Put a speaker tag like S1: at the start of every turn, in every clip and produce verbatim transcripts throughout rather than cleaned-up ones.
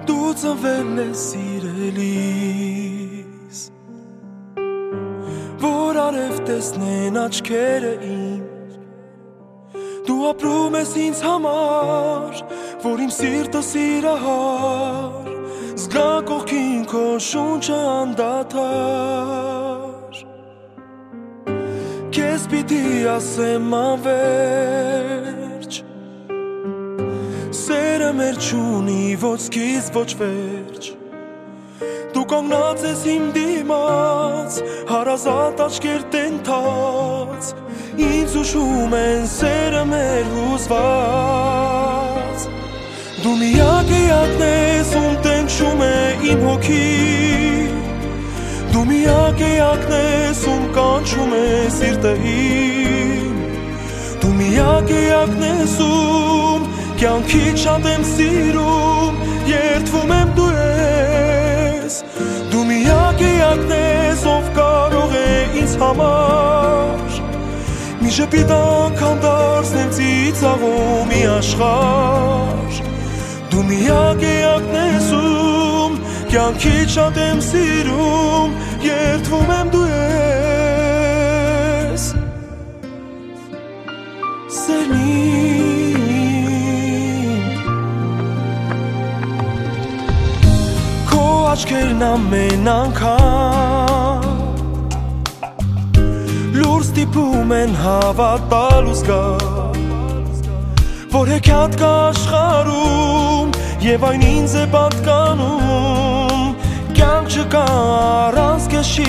S1: Դու ծնվել ես սիրելիս, որ արև տեսնեն աչքերը իմ, դու ապրում ես ինձ համար, որ իմ սիրտը սիրահար, զգա կողքին քո շունչը անդադար, քեզ պիտի ասեմ անվերջ, սերը մեր չունի ոչ սկիզբ ոչ վերջ, դու կանգնած ես իմ դիմաց, հարազատ աչքեր տենթած, ինձ ուշում են սերը մեր հուզված, դու միակ էակն ես, ում տենչում է իմ հոգին, դու միակ էակն ես, ում կանչում է սիրտը իմ, դու միակ էակն ես, ում կյանքից շատ եմ սիրում, երդվում եմ դու ես, դու միակ էակն ես, ով կարող է ինձ համար, մի ժպիտ անգամ դարձնել ծիծաղում մի աշխարհ, դու միակ էակն ես, ում կյանքից շատ եմ սիրում, երդվում եմ դու ես, սերնին, քո աչքերն ամեն անգամ լուր ստիպում են հավատալ ու զգալ, որ հեքիաթ կա աշխարհում և այն ինձ է պատկանում, կյանք չկա առանց քեզ չի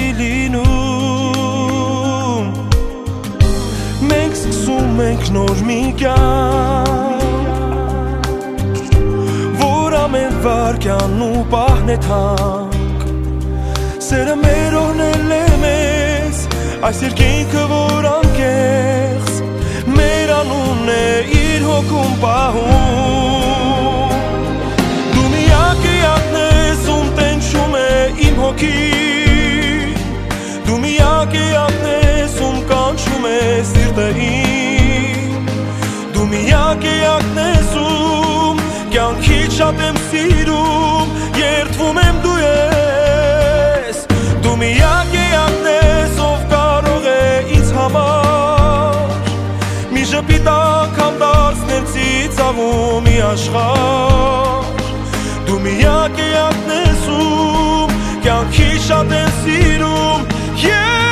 S1: լինում, մենք սկսում ենք նոր մի կյանք, որ ամեն վայրկյանն ու պահն է թանկ, սերը մեր օրհնել է մեզ, այս երկինքը որ անկեղծ, մեր անունն է իր հոգում պահում, դու միակ էակն ես, ում տենչում է իմ հոգին, դու միակ էակն ես, ում կանչում է սիրտը իմ, դու միակ էակն ես, ում կյանքից շատ եմ սիրում, երդվում եմ դու ես, դու միակ էակն ես, ով կարող է ինձ համար, մի ժպիտ անգամ դարձնել ծիծաղում մի աշխարհ, դու միակ էակն ես, ում կյանքից շատ եմ սիրում, yeah!